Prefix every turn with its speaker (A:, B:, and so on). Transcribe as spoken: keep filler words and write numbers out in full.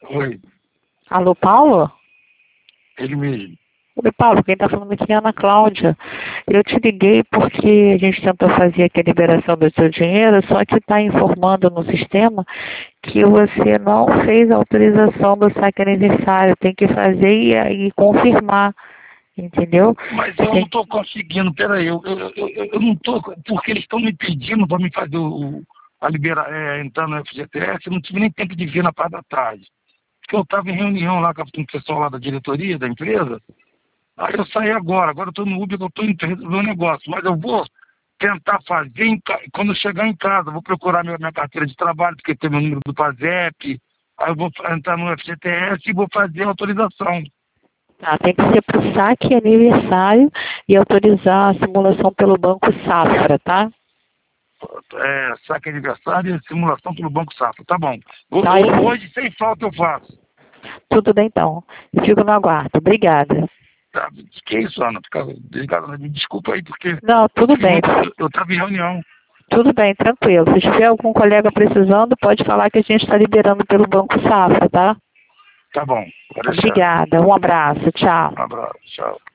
A: Oi,
B: Alô, Paulo?
A: ele mesmo.
B: Oi, Paulo, quem está falando aqui é a Ana Cláudia. Eu te liguei porque a gente tentou fazer aqui a liberação do seu dinheiro, só que está informando no sistema que você não fez a autorização do saque aniversário. Tem que fazer e, e confirmar, entendeu?
A: Mas eu não
B: Tem-
A: estou conseguindo, peraí, eu, eu, eu, eu eu não estou, porque eles estão me pedindo para me fazer o, o- a liberar, é, entrar no F G T S, eu não tive nem tempo de vir na parte da tarde. Porque eu estava em reunião lá com o pessoal lá da diretoria da empresa, aí eu saí agora, agora eu estou no Uber, eu estou indo resolver um negócio, mas eu vou tentar fazer, em ca- quando eu chegar em casa, eu vou procurar minha, minha carteira de trabalho, porque tem meu número do PASEP, aí eu vou entrar no F G T S e vou fazer a autorização.
B: Tá, tem que ser para o saque aniversário e autorizar a simulação pelo Banco Safra, tá?
A: É, saque aniversário e simulação pelo Banco Safra. Tá bom. Ho-
B: Tá,
A: ho-
B: e-
A: Hoje, sem falta, eu faço.
B: tudo bem então. Eu fico no aguardo. Obrigada.
A: Tá? Que isso, Ana? Fica ligado, me desculpa aí, porque
B: Não,
A: eu
B: tudo
A: tive
B: bem.
A: muito. Eu estava em reunião.
B: Tudo bem, tranquilo. Se tiver algum colega precisando, pode falar que a gente está liberando pelo Banco Safra, tá?
A: Tá bom, pode deixar.
B: Obrigada. Um abraço. Tchau.
A: Um abraço, tchau.